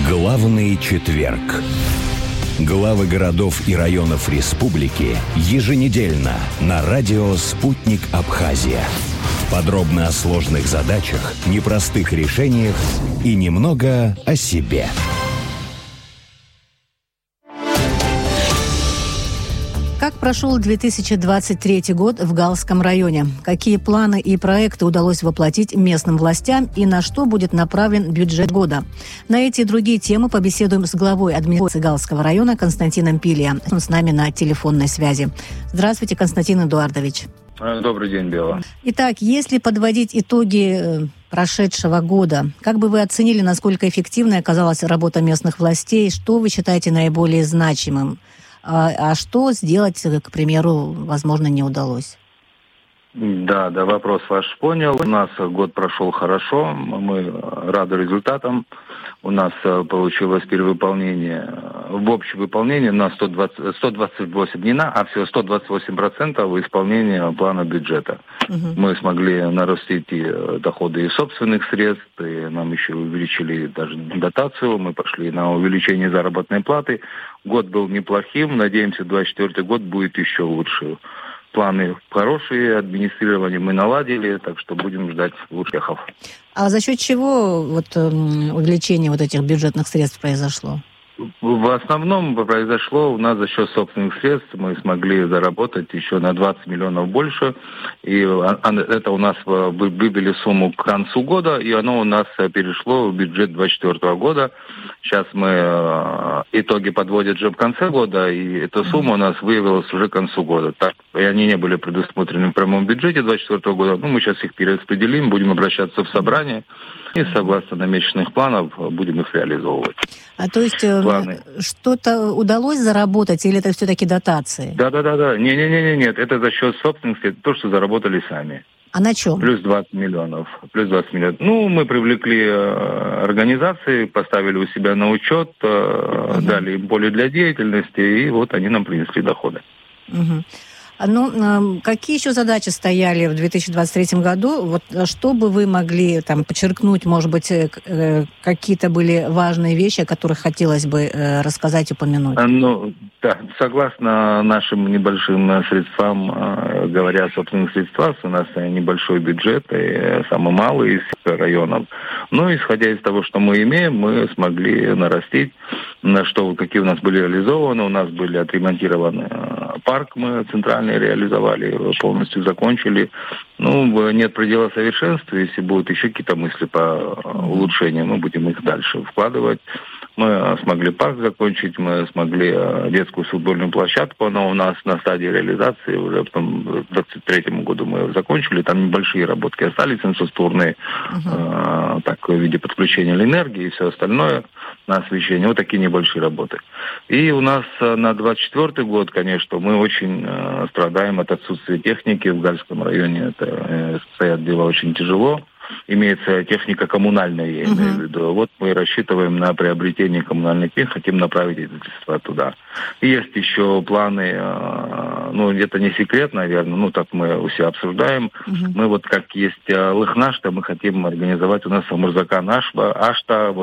Главный четверг. Главы городов и районов республики еженедельно на радио «Спутник Абхазия». Подробно о сложных задачах, непростых решениях и немного о себе. Как прошел 2023 год в Галском районе? Какие планы и проекты удалось воплотить местным властям и на что будет направлен бюджет года? На эти и другие темы побеседуем с главой администрации Галского района Константином Пилия. Он с нами на телефонной связи. Здравствуйте, Константин Эдуардович. Добрый день, Бела. Итак, если подводить итоги прошедшего года, как бы вы оценили, насколько эффективной оказалась работа местных властей? Что вы считаете наиболее значимым? А что сделать, к примеру, возможно, не удалось? Да, вопрос ваш понял. У нас год прошел хорошо, мы рады результатам. У нас получилось перевыполнение, в общем выполнении на 128 не на, а всего 128% исполнения плана бюджета. Мы смогли нарастить и доходы из собственных средств, и нам еще увеличили даже дотацию, мы пошли на увеличение заработной платы. Год был неплохим, надеемся, 2024 год будет еще лучше. Планы хорошие, администрирование мы наладили, так что будем ждать успехов. А за счет чего увеличение этих бюджетных средств произошло? В основном произошло у нас за счет собственных средств. Мы смогли заработать еще на 20 миллионов больше. И это у нас выбили сумму к концу года, и оно у нас перешло в бюджет 2024 года. Сейчас мы итоги подводят же в конце года, и эта сумма у нас выявилась уже к концу года. Так, и они не были предусмотрены в прямом бюджете 2024 года. Мы сейчас их перераспределим, будем обращаться в собрание. И согласно намеченных планов будем их реализовывать. То есть что-то удалось заработать или это все-таки дотации? Да. Нет, это за счет собственных средств, то, что заработали сами. А на чем? Плюс 20 миллионов. Мы привлекли организации, поставили у себя на учет, дали им поле для деятельности, и они нам принесли доходы. Какие еще задачи стояли в 2023 году? Что бы вы могли подчеркнуть, может быть, какие-то были важные вещи, о которых хотелось бы рассказать, упомянуть? Согласно нашим небольшим средствам, говоря о собственных средствах, у нас небольшой бюджет, и самый малый из районов. Но исходя из того, что мы имеем, мы смогли нарастить, какие у нас были реализованы. У нас были отремонтированы парк, мы центральный реализовали, полностью закончили. Нет предела совершенства. Если будут еще какие-то мысли по улучшению, мы будем их дальше вкладывать. Мы смогли парк закончить, мы смогли детскую футбольную площадку, она у нас на стадии реализации, уже потом в 2023 году мы закончили, там небольшие работки остались, инфраструктурные, в виде подключения энергии и все остальное на освещение, такие небольшие работы. И у нас на 2024 год, конечно, мы очень страдаем от отсутствия техники в Гальском районе, это стоят дела очень тяжело. Имеется техника коммунальная, я имею в виду. Мы рассчитываем на приобретение коммунальных техник, хотим направить эти средства туда. И есть еще планы, это не секрет, наверное, так мы у себя обсуждаем. Мы как есть Лыхнашта, мы хотим организовать у нас Самурзакан Ашта,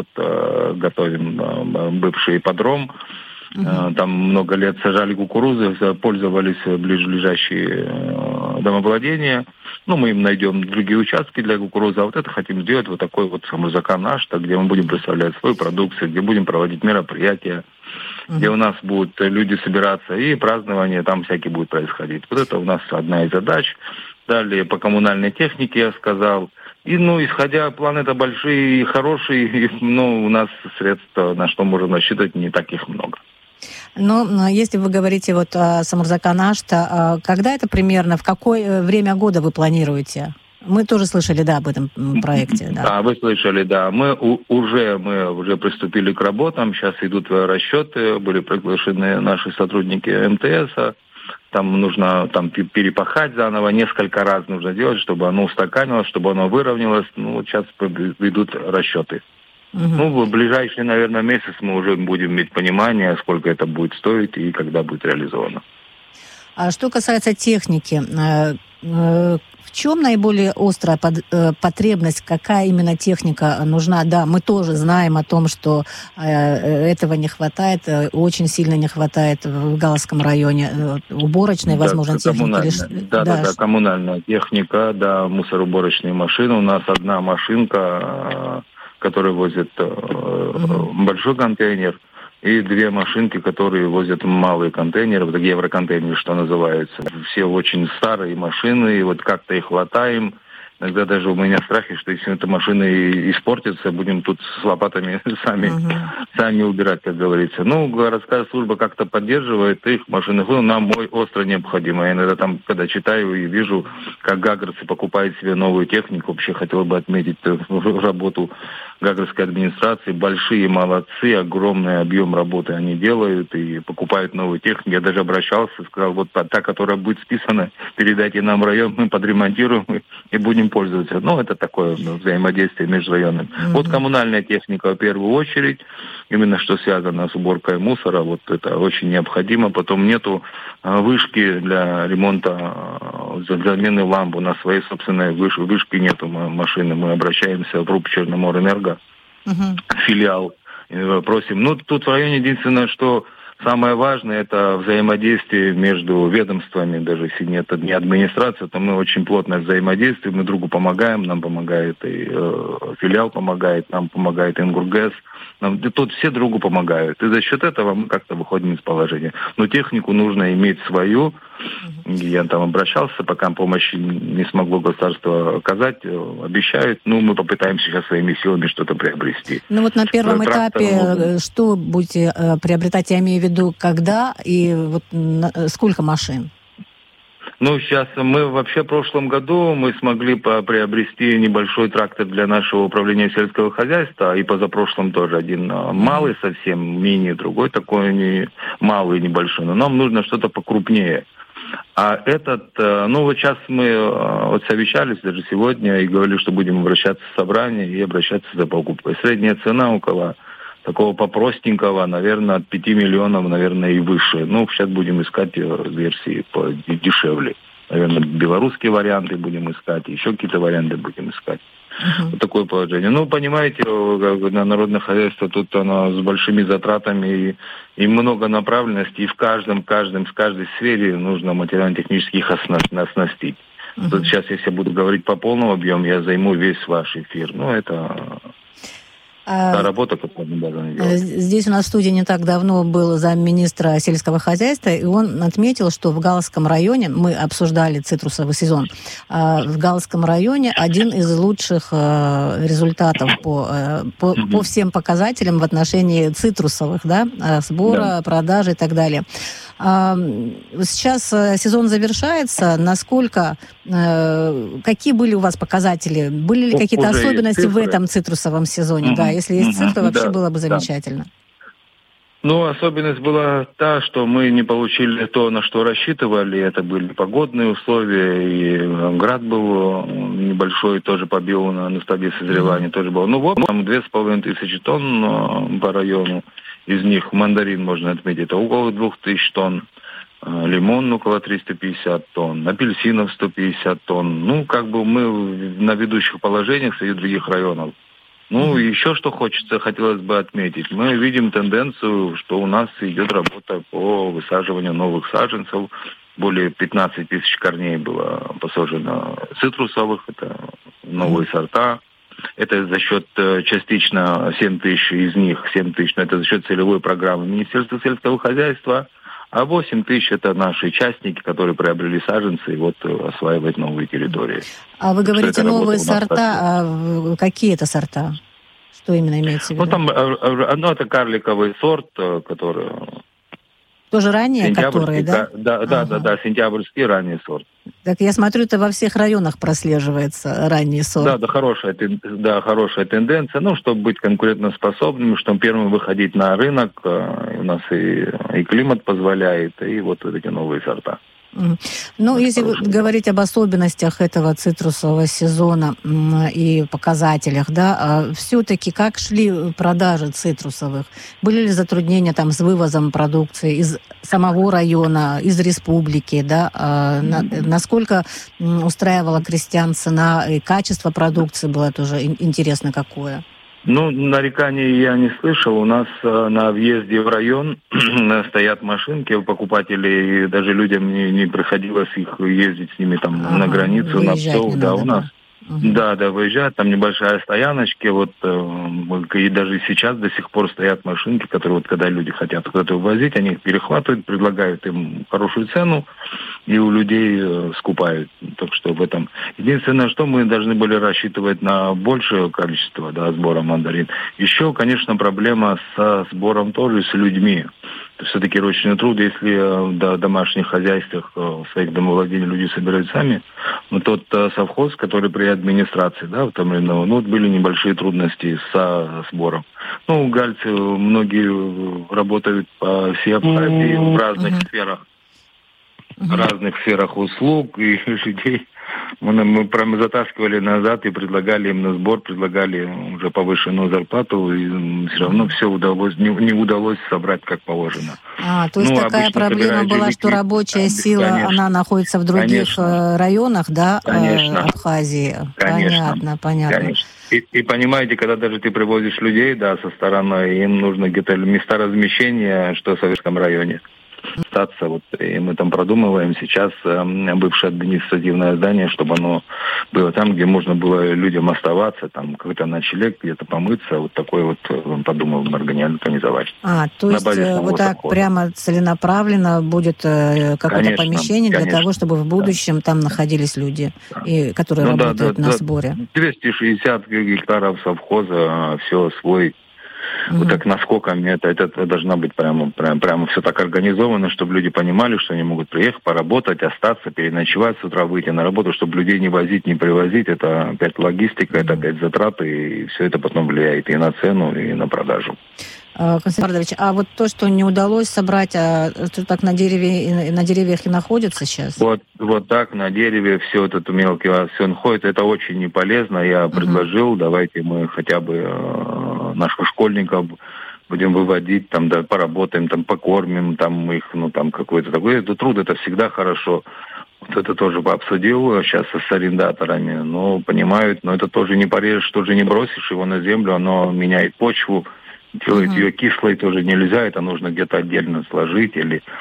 готовим бывший ипподром. Там много лет сажали кукурузы, пользовались ближайшие домовладения. Мы им найдем другие участки для кукурузы, а это хотим сделать такой Самурзакан Ашта, где мы будем представлять свою продукцию, где будем проводить мероприятия, где у нас будут люди собираться, и празднования там всякие будут происходить. Это у нас одна из задач. Далее по коммунальной технике я сказал. И, исходя, планы это большие и хорошие, но у нас средств, на что можем рассчитывать, не таких много. Но если вы говорите о Самурзакан Ашта, когда это примерно, в какое время года вы планируете? Мы тоже слышали, об этом проекте. Да, вы слышали, да. Мы уже приступили к работам, сейчас идут расчеты, были приглашены наши сотрудники МТС. Там нужно перепахать заново, несколько раз нужно делать, чтобы оно устаканилось, чтобы оно выровнялось. Сейчас идут расчеты. В ближайший, наверное, месяц мы уже будем иметь понимание, сколько это будет стоить и когда будет реализовано. А что касается техники, в В чем наиболее острая потребность, какая именно техника нужна? Да, мы тоже знаем о том, что этого не хватает, очень сильно не хватает в Галском районе. Уборочной, возможно, техники. Да, коммунальная техника, да, мусороуборочные машины. У нас одна машинка, которая возит большой контейнер, и две машинки, которые возят малые контейнеры, вот евроконтейнеры, что называется. Все очень старые машины, и вот как-то их хватаем. Иногда даже у меня страхи, что если эта машина испортится, будем тут с лопатами сами убирать, как говорится. Ну, городская служба как-то поддерживает их машины. Нам остро необходимо. Я иногда там, когда читаю и вижу, как гагрцы покупают себе новую технику, вообще хотел бы отметить работу гагрской администрации. Большие молодцы, огромный объем работы они делают и покупают новую технику. Я даже обращался, сказал, вот та, которая будет списана, передайте нам в район, мы подремонтируем и будем пользоваться. Ну, это такое взаимодействие межрайонным. Вот коммунальная техника в первую очередь, именно что связано с уборкой мусора, вот это очень необходимо. Потом нету вышки для ремонта, замены ламп. У нас своей собственной вышки нету машины. Мы обращаемся в РУП Черноморэнерго, филиал, просим. Ну, тут в районе единственное, что самое важное, это взаимодействие между ведомствами, даже если нет не администрации, то мы очень плотно взаимодействуем, мы другу помогаем, нам помогает и филиал помогает, нам помогает НГУРГЭС, тут все другу помогают. И за счет этого мы как-то выходим из положения. Но технику нужно иметь свою. Я там обращался, пока помощи не смогло государство оказать, обещают. Ну, мы попытаемся сейчас своими силами что-то приобрести. Ну вот на первом этапе что будете приобретать, я имею в виду, когда и вот сколько машин? Ну, сейчас мы вообще в прошлом году мы смогли приобрести небольшой трактор для нашего управления сельского хозяйства, и позапрошлом тоже один малый совсем, мини, другой такой не малый, небольшой. Но нам нужно что-то покрупнее. А вот сейчас мы вот совещались даже сегодня и говорили, что будем обращаться в собрание и обращаться за покупкой. Средняя цена около такого попростенького, наверное, от 5 миллионов, наверное, и выше. Ну, сейчас будем искать версии подешевле. Наверное, белорусские варианты будем искать, еще какие-то варианты будем искать. Вот такое положение. Ну, понимаете, народное хозяйство тут оно с большими затратами и много направленностей, и в каждой сфере нужно материально-технически их оснастить. Тут сейчас, если я буду говорить по полному объему, я займу весь ваш эфир. Ну, это та работа, которую мы должны делать. Здесь у нас в студии не так давно был замминистра сельского хозяйства, и он отметил, что в Галском районе, мы обсуждали цитрусовый сезон, в Галском районе один из лучших результатов по всем показателям в отношении цитрусовых, да, сбора, продажи и так далее. Сейчас сезон завершается. Какие были у вас показатели? Были ли какие-то особенности в этом цитрусовом сезоне? Да, если есть цифры, вообще было бы замечательно. Ну, особенность была та, что мы не получили то, на что рассчитывали. Это были погодные условия, и град был небольшой, тоже побил на стадии созревания, тоже был. Ну вот, там 2500 тонн по району. Из них мандарин, можно отметить, это около 2000 тонн. Лимон около 350 тонн. Апельсинов 150 тонн. Ну, как бы мы на ведущих положениях среди других районов. Ну, еще что хотелось бы отметить. Мы видим тенденцию, что у нас идет работа по высаживанию новых саженцев. Более 15 тысяч корней было посажено цитрусовых. Это новые сорта. Это за счет частично 7 тысяч из них, 7 тысяч, но это за счет целевой программы Министерства сельского хозяйства, а 8 тысяч это наши частники, которые приобрели саженцы и вот осваивают новые территории. А вы говорите новые сорта, а какие это сорта? Что именно имеется в виду? Ну, там это карликовый сорт, который... Тоже ранее, которые, да? Да, сентябрьский ранний сорт. Так я смотрю, это во всех районах прослеживается ранний сорт. Да, хорошая тенденция. Ну, чтобы быть конкурентоспособными, чтобы первым выходить на рынок, у нас и климат позволяет, и вот эти новые сорта. Ну, если говорить об особенностях этого цитрусового сезона и показателях, да, все-таки как шли продажи цитрусовых? Были ли затруднения там с вывозом продукции из самого района, из республики, да? Насколько устраивала крестьян цена и качество продукции было тоже интересно какое? Ну, нареканий я не слышал. У нас на въезде в район стоят машинки у покупателей, и даже людям не приходилось их ездить с ними там на границу, на ПСО. Да, у нас. Да, выезжают, там небольшая стояночка, вот, и даже сейчас до сих пор стоят машинки, которые вот когда люди хотят куда-то увозить, они их перехватывают, предлагают им хорошую цену, и у людей скупают. Так что в этом. Единственное, что мы должны были рассчитывать на большее количество, да, сбора мандарин. Еще, конечно, проблема со сбором тоже с людьми. Все-таки ручной труд, если в домашних хозяйствах, в своих домовладениях люди собирают сами, но тот совхоз, который при администрации, да, в том времени, вот были небольшие трудности со сбором. Ну, гальцы многие работают по всей Абхазии в разных сферах услуг и людей. Мы прямо затаскивали назад и предлагали им на сбор, предлагали уже повышенную зарплату, и все равно все не удалось собрать как положено. То есть такая проблема была, что рабочая сила, конечно, она находится в других районах, да, Абхазии? Конечно. Понятно. Конечно. И понимаете, когда даже ты привозишь людей, да, со стороны, им нужно где-то места размещения, что в Советском районе. Остаться, вот, и мы там продумываем сейчас бывшее административное здание, чтобы оно было там, где можно было людям оставаться, там какой-то ночлег, где-то помыться, вот такой вот подумал организовать. То есть вот так совхоза. Прямо целенаправленно будет какое-то помещение для того, чтобы в будущем там находились люди, которые работают на сборе? 260 гектаров совхоза, все свой. Вот так наскоками это должно быть прямо все так организовано, чтобы люди понимали, что они могут приехать, поработать, остаться, переночевать, с утра выйти на работу, чтобы людей не возить, не привозить. Это опять логистика, это опять затраты, и все это потом влияет и на цену, и на продажу. Константин Ардович, а вот то, что не удалось собрать, что так на деревьях и находится сейчас? Вот так на дереве все вот это мелкое все находится, это очень не полезно. Я предложил, давайте мы хотя бы наших школьников будем выводить, там, да, поработаем, там, покормим, там, их, там, какой-то такой. Это труд, это всегда хорошо. Вот это тоже обсудил сейчас с арендаторами, понимают, но это тоже не порежешь, тоже не бросишь его на землю, оно меняет почву, делать ее кислой тоже нельзя, это нужно где-то отдельно сложить.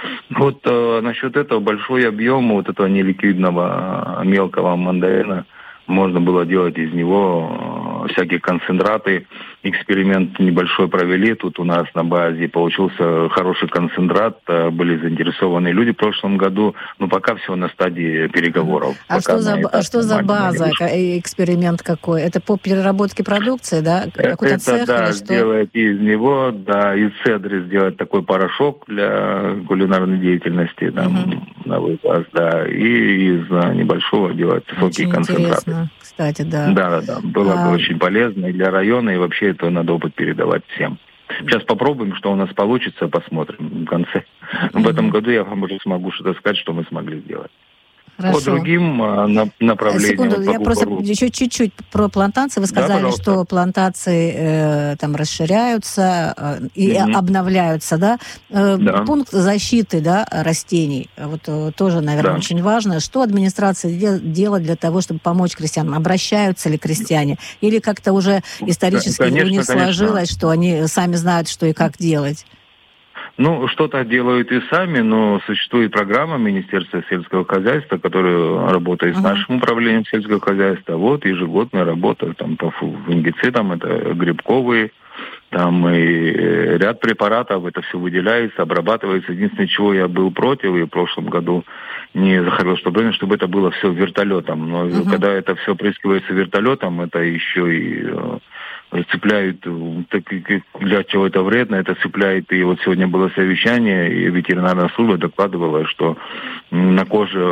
Насчет этого большой объем вот этого неликвидного мелкого мандарина можно было делать из него всякие концентраты. Эксперимент небольшой провели тут у нас на базе. Получился хороший концентрат. Были заинтересованы люди в прошлом году. Но пока все на стадии переговоров. Что за база? Эксперимент какой? Это по переработке продукции, да? Какой-то цех или что? Сделать из него, из цедры сделать такой порошок для кулинарной деятельности. На вывоз, и из небольшого делать высокие концентраты. Интересно, кстати, да. Да. Было бы очень полезно и для района, и вообще это надо опыт передавать всем. Сейчас попробуем, что у нас получится, посмотрим в конце. В этом году я вам уже смогу что-то сказать, что мы смогли сделать. Хорошо. По другим направлениям. Секунду, я просто еще чуть-чуть про плантации. Вы сказали, что плантации там расширяются и обновляются, да? Пункт защиты, растений. Вот тоже, наверное, очень важно. Что администрация делает для того, чтобы помочь крестьянам? Обращаются ли крестьяне? Или как-то уже исторически у них сложилось, что они сами знают, что и как делать? Что-то делают и сами, но существует программа Министерства сельского хозяйства, которая работает с нашим управлением сельского хозяйства. Вот ежегодная работа там по фунгицидам, это грибковые, там и ряд препаратов, это все выделяется, обрабатывается. Единственное, чего я был против, и в прошлом году не захотел, чтобы это было все вертолетом. Но когда это все опрыскивается вертолетом, это еще и цепляют, для чего это вредно, это цепляет. И вот сегодня было совещание, и ветеринарная служба докладывала, что на коже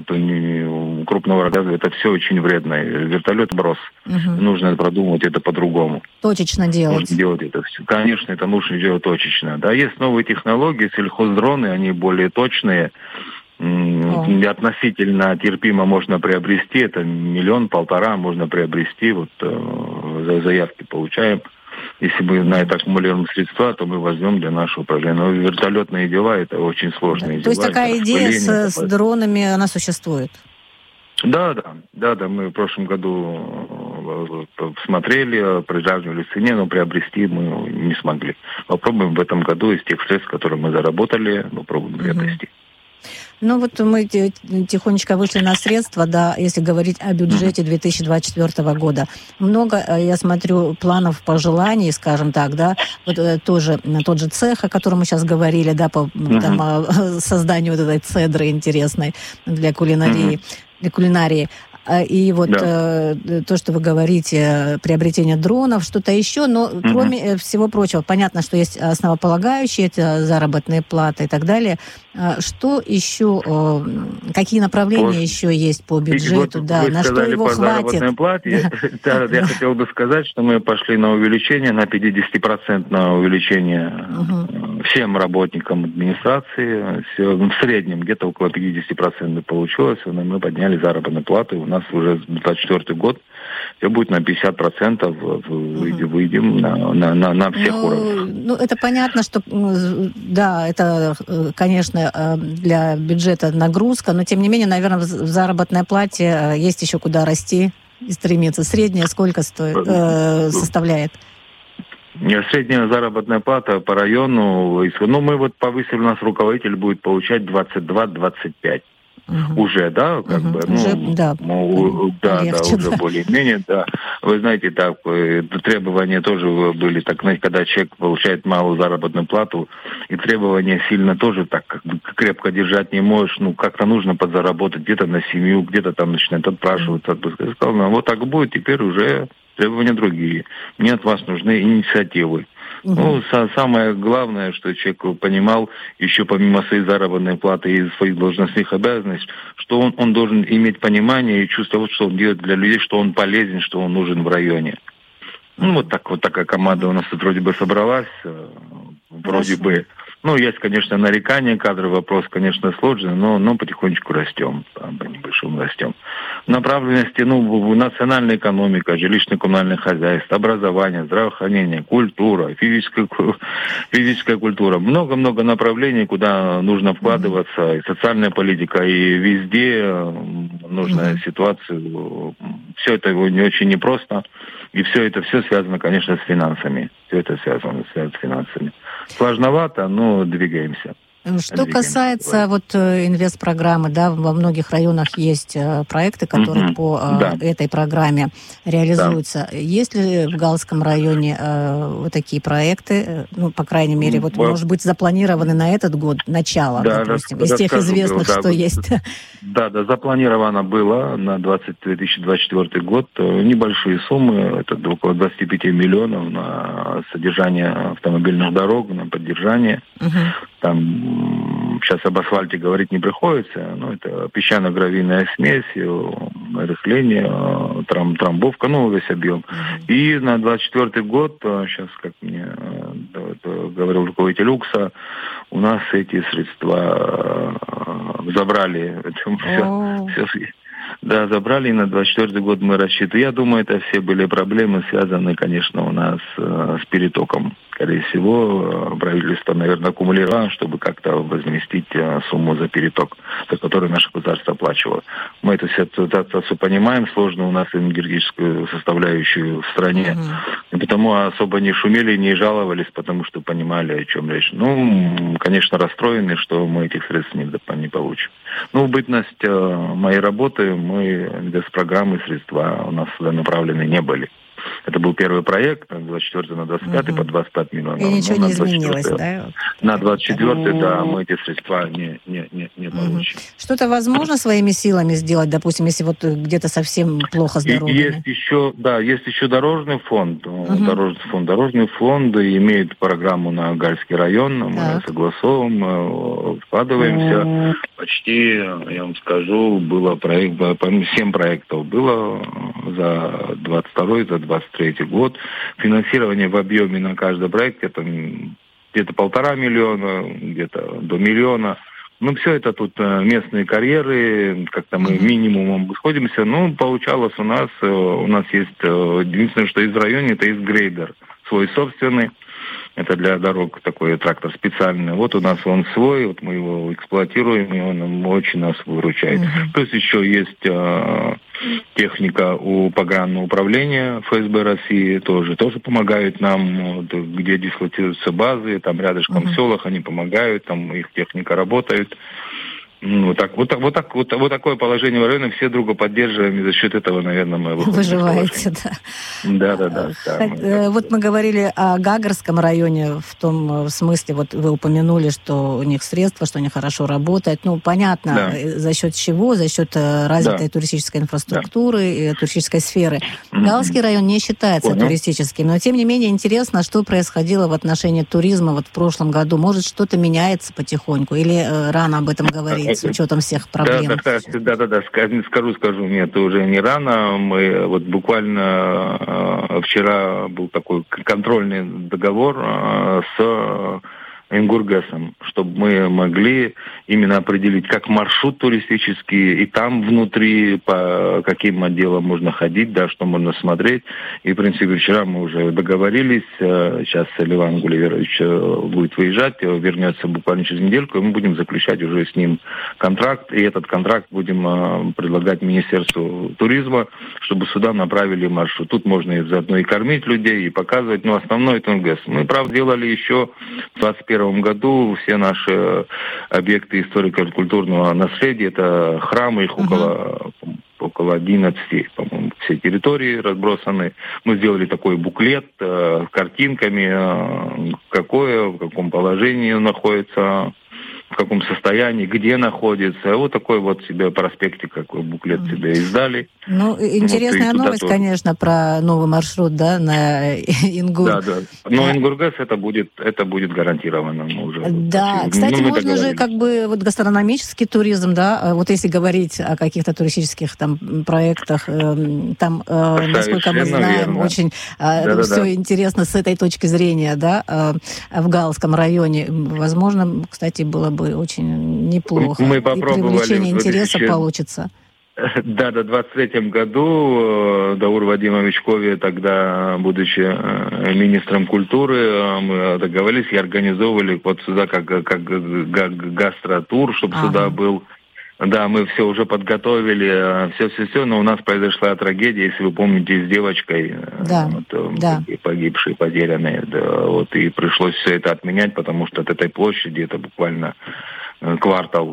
у крупного рогатого это все очень вредно. Вертолет брос. Нужно продумывать это по-другому. Точечно делать. Нужно делать это все. Конечно, это нужно делать точечно. Да, есть новые технологии, сельхоздроны, они более точные. относительно терпимо можно приобрести. Это 1-1,5 миллиона можно приобрести. Вот заявки получаем. Если мы на это аккумулируем средства, то мы возьмем для нашего управления. Но вертолетные дела – это очень сложные дела. То есть такая идея с дронами, она существует? Да, мы в прошлом году смотрели, приравнивали в цене, но приобрести мы не смогли. Попробуем в этом году из тех средств, которые мы заработали, попробуем приобрести. Ну вот мы тихонечко вышли на средства, да, если говорить о бюджете 2024 года. Много, я смотрю, планов, пожеланий, скажем так, да, вот тоже тот же цех, о котором мы сейчас говорили, да, по созданию вот этой цедры интересной для кулинарии. И вот то, что вы говорите, приобретение дронов, что-то еще, но кроме всего прочего, понятно, что есть основополагающие, это заработные платы и так далее. Что еще, какие направления еще есть по бюджету? Да, на что его хватит? Плате. Да, я хотел бы сказать, что мы пошли на увеличение, на 50% увеличение всем работникам администрации. В среднем где-то около 50% получилось, но мы подняли заработные платы. У нас уже 2024 год все будет на 50% выйдем на всех уровнях. Ну, это понятно, что, да, это, конечно, для бюджета нагрузка, но, тем не менее, наверное, в заработной плате есть еще куда расти и стремиться. Средняя сколько составляет? Средняя заработная плата по району, мы вот повысили, у нас руководитель будет получать 22-25. Уже, да, как бы, уже, да, легче, уже более-менее, да. Вы знаете, так, требования тоже были, так, знаете, когда человек получает малую заработную плату, и требования сильно тоже так, как бы, крепко держать не можешь, как-то нужно подзаработать где-то на семью, где-то там начинает отпрашиваться. Я сказал, вот так будет, теперь уже требования другие. Мне от вас нужны инициативы. Самое главное, что человек понимал, еще помимо своей заработной платы и своих должностных обязанностей, что он должен иметь понимание и чувствовать, что он делает для людей, что он полезен, что он нужен в районе. Вот такая команда у нас тут вроде бы собралась, вроде бы. Есть, конечно, нарекания, кадровый вопрос, конечно, сложный, но потихонечку растем, по небольшому растем. Направленности, национальная экономика, жилищно-коммунальное хозяйство, образование, здравоохранение, культура, физическая культура. Много-много направлений, куда нужно вкладываться, и социальная политика, и везде нужна ситуацию. Все это не очень непросто, и все связано, конечно, с финансами. Все это связано с финансами. Сложновато, но двигаемся. Что касается инвестпрограммы, да, во многих районах есть проекты, которые по этой программе реализуются. Да. Есть ли в Галском районе вот такие проекты, по крайней мере, может быть, запланированы на этот год, начало, допустим, из тех известных, что есть? Да, запланировано было на 2024 год небольшие суммы, это около 25 миллионов на содержание автомобильных дорог, на поддержание. Там сейчас об асфальте говорить не приходится, но это песчано-гравийная смесь, рыхление, трамбовка, весь объем. И на 2024 год, сейчас, как мне говорил руководитель УКСа, у нас эти средства забрали. Да, забрали, и на 2024 год мы рассчитываем. Я думаю, это все были проблемы, связанные, конечно, у нас с перетоком. Скорее всего, правительство, наверное, аккумулировало, чтобы как-то возместить сумму за переток, за который наше государство оплачивало. Мы эту ситуацию понимаем, сложно у нас энергетическую составляющую в стране. И потому особо не шумели, не жаловались, потому что понимали, о чем речь. Конечно, расстроены, что мы этих средств не получим. В бытность моей работы мы без программы средства у нас сюда направлены не были. Это был первый проект, 24 на 25 по 25 миллионов. И ничего не изменилось, да? На 24 да, мы эти средства не получим. Что-то возможно своими силами сделать, допустим, если где-то совсем плохо с дорогами? Есть еще дорожный фонд. Дорожный фонд имеет программу на Гальский район. Мы согласовываем, вкладываемся. Почти, я вам скажу, было 7 проектов было за 22-й, за 23-й год. Финансирование в объеме на каждый проект это где-то 1,5 миллиона, где-то до 1 миллиона. Ну, все это тут местные карьеры, как-то мы минимумом сходимся. Ну, получалось у нас есть, единственное, что есть в районе, это есть грейдер, свой собственный. Это для дорог такой трактор специальный. Вот у нас он свой, вот мы его эксплуатируем, и он очень нас выручает. Плюс еще есть техника у погранного управления ФСБ России, тоже помогают нам, вот, где дислоцируются базы, там рядышком в селах они помогают, там их техника работает. Вот такое положение в районе, все друга поддерживаем, и за счет этого, наверное, мы выживаете, да. Да. Вот мы говорили о Гагарском районе, в том смысле, вот вы упомянули, что у них средства, что они хорошо работают. Ну, понятно, за счет чего? За счет развитой туристической инфраструктуры и туристической сферы. Галский район не считается туристическим, но, тем не менее, интересно, что происходило в отношении туризма вот в прошлом году. Может, что-то меняется потихоньку, или рано об этом говорить? С учетом всех проблем. Да. Скажу, нет, уже не рано. Мы вот буквально вчера был такой контрольный договор с Ингургэсом, чтобы мы могли именно определить, как маршрут туристический, и там внутри по каким отделам можно ходить, да, что можно смотреть. И, в принципе, вчера мы уже договорились, сейчас Леван Гулливерович будет выезжать, вернется буквально через недельку, и мы будем заключать уже с ним контракт, и этот контракт будем предлагать Министерству туризма, чтобы сюда направили маршрут. Тут можно и заодно и кормить людей, и показывать, но основной это Ингургэс. Мы, правда, делали еще в 2021 году все наши объекты историко-культурного наследия, это храмы, их около 11, по-моему, все территории разбросаны. Мы сделали такой буклет с картинками, в каком положении находится, в каком состоянии, где находится. Вот такой вот себе проспектик, какой буклет себе издали. Ну, интересная новость, конечно, про новый маршрут, да, на Ингур. Да. Но Ингургэс это будет гарантированно уже. Да, кстати, можно же как бы вот гастрономический туризм, да, вот если говорить о каких-то туристических там проектах, там, насколько мы знаем, очень все интересно с этой точки зрения, да, в Галском районе. Возможно, кстати, было бы очень неплохо. Мы и привлечение интереса получится. Да, в 23-м году Даур Вадимович Кови, тогда, будучи министром культуры, мы договорились и организовывали вот сюда как гастротур, чтобы сюда был. Да, мы все уже подготовили, все, но у нас произошла трагедия, если вы помните, с девочкой, погибшей, потерянной, вот, и пришлось все это отменять, потому что от этой площади это буквально квартал,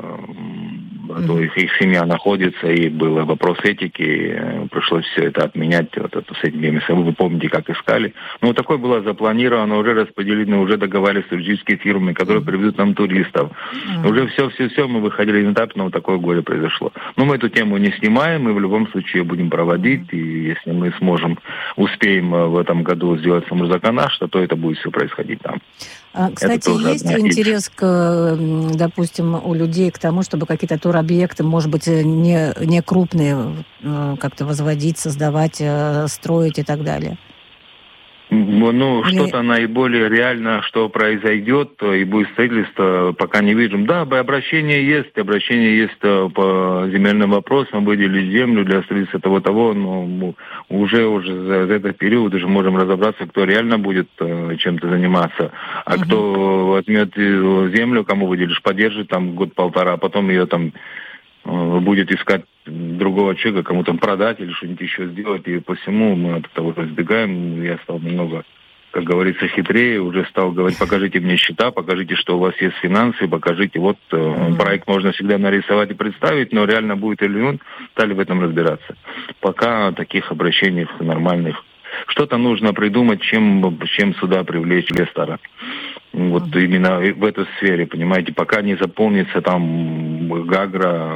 то их семья находится, и был вопрос этики, и пришлось все это отменять, вот это с этими местами. Вы помните, как искали. Ну, вот такое было запланировано, уже распределено, уже договаривались с туристическими фирмами, которые привезут нам туристов. Уже все, мы выходили на этап, но вот такое горе произошло. Но мы эту тему не снимаем, мы в любом случае будем проводить, и если мы успеем в этом году сделать Самурзаканаш, то это будет все происходить там. Кстати, есть интерес, допустим, у людей к тому, чтобы какие-то туробъекты, может быть, не крупные, как-то возводить, создавать, строить и так далее? Ну, что-то наиболее реально, что произойдет, и будет строительство, пока не видим. Да, обращение есть по земельным вопросам, выделить землю для строительства того, но уже за этот период уже можем разобраться, кто реально будет чем-то заниматься, а кто возьмет землю, кому выделишь, поддержит там год-полтора, а потом ее там будет искать другого человека, кому там продать или что-нибудь еще сделать, и посему мы от этого разбегаем. Я стал немного, как говорится, хитрее, уже стал говорить, покажите мне счета, покажите, что у вас есть финансы, покажите, вот проект можно всегда нарисовать и представить, но реально будет или нет, стали в этом разбираться. Пока таких обращений нормальных. Что-то нужно придумать, чем сюда привлечь инвестора. Вот именно в этой сфере, понимаете, пока не заполнится там Гагра.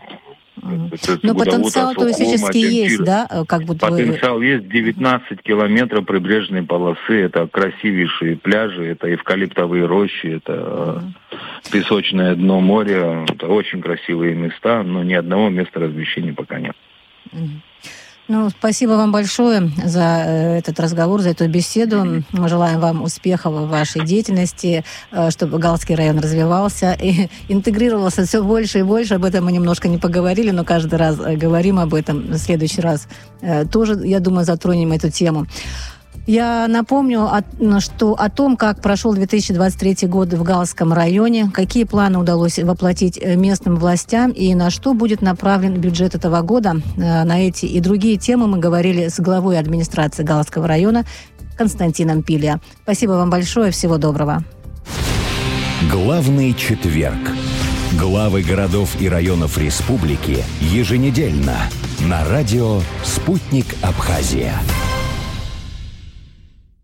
Но потенциал туристический есть, да? Потенциал есть. 19 километров прибрежной полосы. Это красивейшие пляжи, это эвкалиптовые рощи, это песочное дно моря. Это очень красивые места, но ни одного места размещения пока нет. Спасибо вам большое за этот разговор, за эту беседу. Мы желаем вам успехов в вашей деятельности, чтобы Галский район развивался и интегрировался все больше и больше. Об этом мы немножко не поговорили, но каждый раз говорим об этом. В следующий раз тоже, я думаю, затронем эту тему. Я напомню о том, как прошел 2023 год в Галском районе, какие планы удалось воплотить местным властям и на что будет направлен бюджет этого года. На эти и другие темы мы говорили с главой администрации Галского района Константином Пилия. Спасибо вам большое, всего доброго. Главный четверг. Главы городов и районов республики еженедельно на радио «Спутник Абхазия».